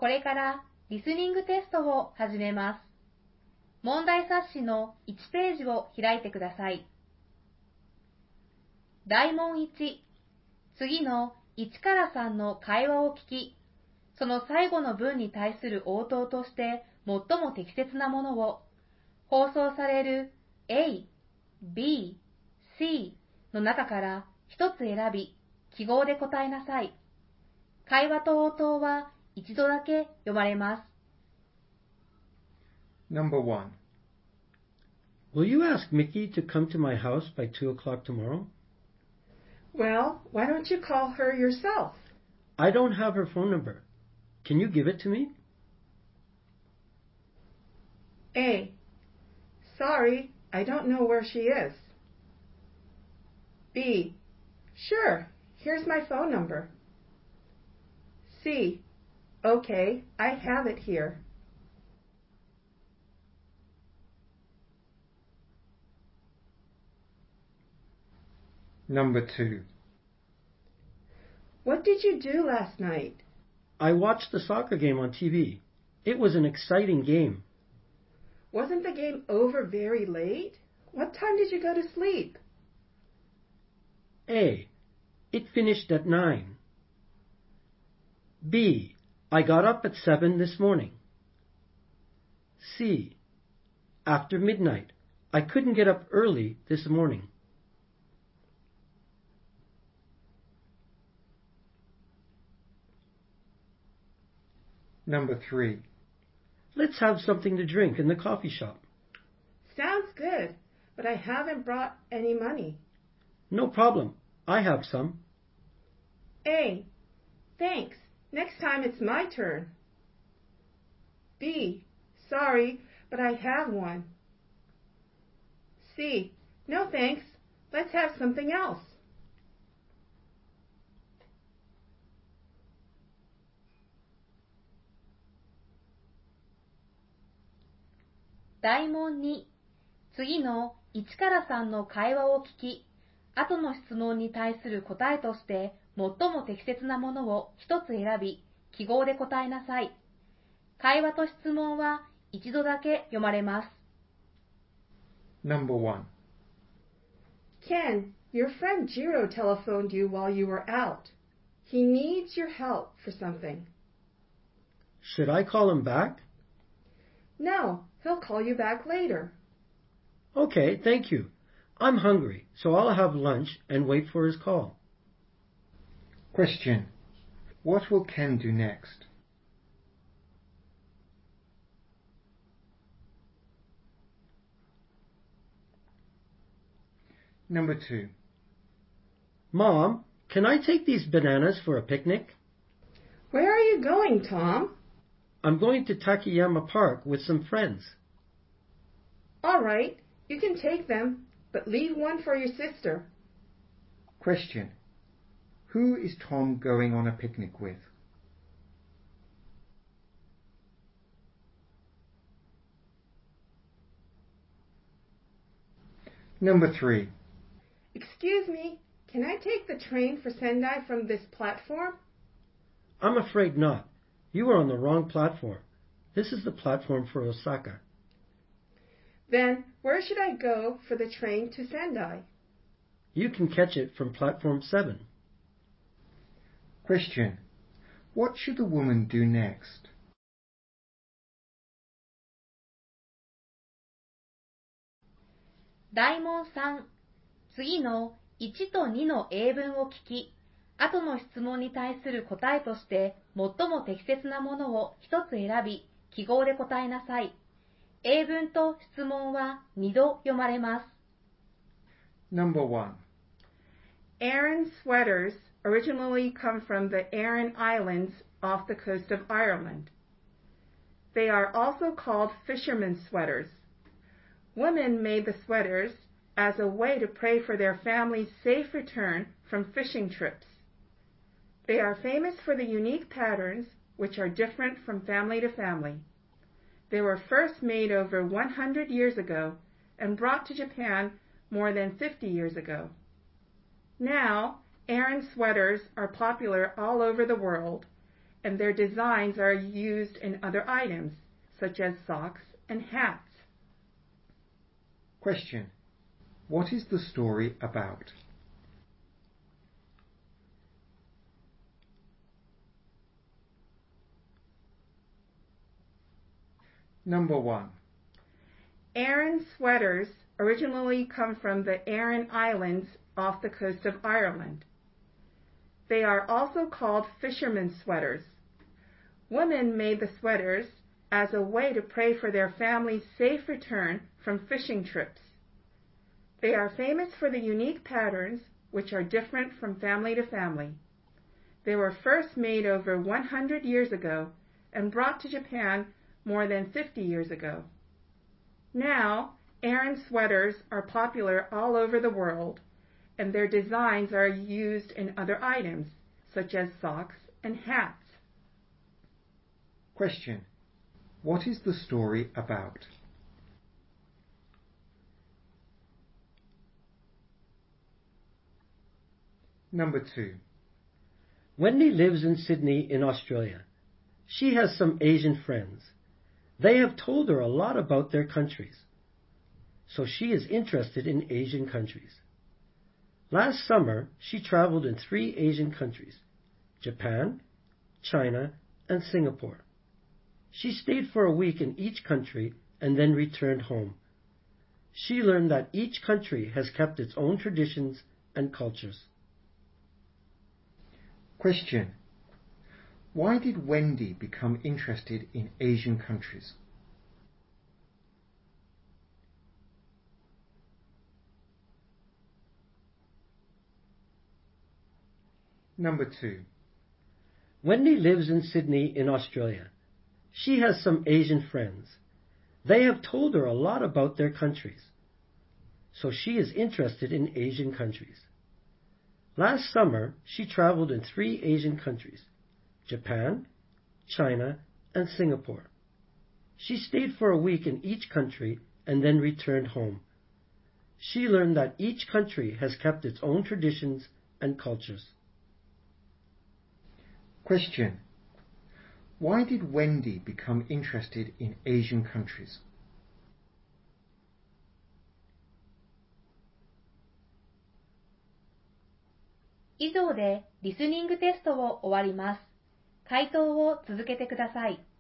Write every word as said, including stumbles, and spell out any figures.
これからリスニングテストを始めます。問題冊子のいちページを開いてください。題問いち、次のいちからさんの会話を聞き、その最後の文に対する応答として最も適切なものを、放送される A、B、C の中から一つ選び、記号で答えなさい。会話と応答は一度だけ読まれます。 Number one. Will you ask Mickey to come to my house by two o'clock tomorrow? Well, why don't you call her yourself? I don't have her phone number. Can you give it to me? A. Sorry, I don't know where she is. B. Sure, here's my phone number. C. Okay, I have it here. Number two. What did you do last night? I watched the soccer game on T V. It was an exciting game. Wasn't the game over very late? What time did you go to sleep? A. It finished at nine. B. I got up at seven this morning. C. After midnight. I couldn't get up early this morning. Number three. Let's have something to drink in the coffee shop. Sounds good, but I haven't brought any money. No problem. I have some. A. Thanks. Next time it's my turn. B. Sorry, but I have one. C. No thanks. Let's have something else. 題問に、次のいちからさんの会話を聞き、後の質問に対する答えとして最も適切なものを一つ選び、記号で答えなさい。会話と質問は一度だけ読まれます。 Number one. Ken, your friend Jiro telephoned you while you were out. He needs your help for something. Should I call him back? No, he'll call you back later. Okay, thank you. I'm hungry, so I'll have lunch and wait for his call. Question. What will Ken do next? Number two. Mom, can I take these bananas for a picnic? Where are you going, Tom? I'm going to Takayama Park with some friends. All right, you can take them, but leave one for your sister. Question. Who is Tom going on a picnic with? Number three. Excuse me, can I take the train for Sendai from this platform? I'm afraid not. You are on the wrong platform. This is the platform for Osaka. Then, where should I go for the train to Sendai? You can catch it from platform seven. Question. What should the woman do next? 題問さん、次のいちとにの英文を聞き、後の質問に対する答えとして最も適切なものを一つ選び、記号で答えなさい。英文と質問はにど読まれます。 Number one. Aran sweaters originally come from the Aran Islands off the coast of Ireland. They are also called fishermen's sweaters. Women made the sweaters as a way to pray for their family's safe return from fishing trips. They are famous for the unique patterns, which are different from family to family. They were first made over one hundred years ago and brought to Japan more than fifty years ago. Now, Aran sweaters are popular all over the world, and their designs are used in other items, such as socks and hats. Question. What is the story about? Number one. Aran sweaters originally come from the Aran Islands off the coast of Ireland. They are also called fishermen's sweaters. Women made the sweaters as a way to pray for their family's safe return from fishing trips. They are famous for the unique patterns, which are different from family to family. They were first made over one hundred years ago and brought to Japan more than fifty years ago. Now, Aran sweaters are popular all over the world, and their designs are used in other items, such as socks and hats. Question. What is the story about? Number two. Wendy lives in Sydney in Australia. She has some Asian friends. They have told her a lot about their countries, so she is interested in Asian countries. Last summer, she traveled in three Asian countries: Japan, China, and Singapore. She stayed for a week in each country and then returned home. She learned that each country has kept its own traditions and cultures. Question. Why did Wendy become interested in Asian countries? Number two. Wendy lives in Sydney in Australia. She has some Asian friends. They have told her a lot about their countries, so she is interested in Asian countries. Last summer, she traveled in three Asian countries: Japan, China, and Singapore. She stayed for a week in each country and then returned home. She learned that each country has kept its own traditions and cultures. Question. Why did Wendy become interested in Asian countries? 以上でリスニングテストを終わります。回答を続けてください。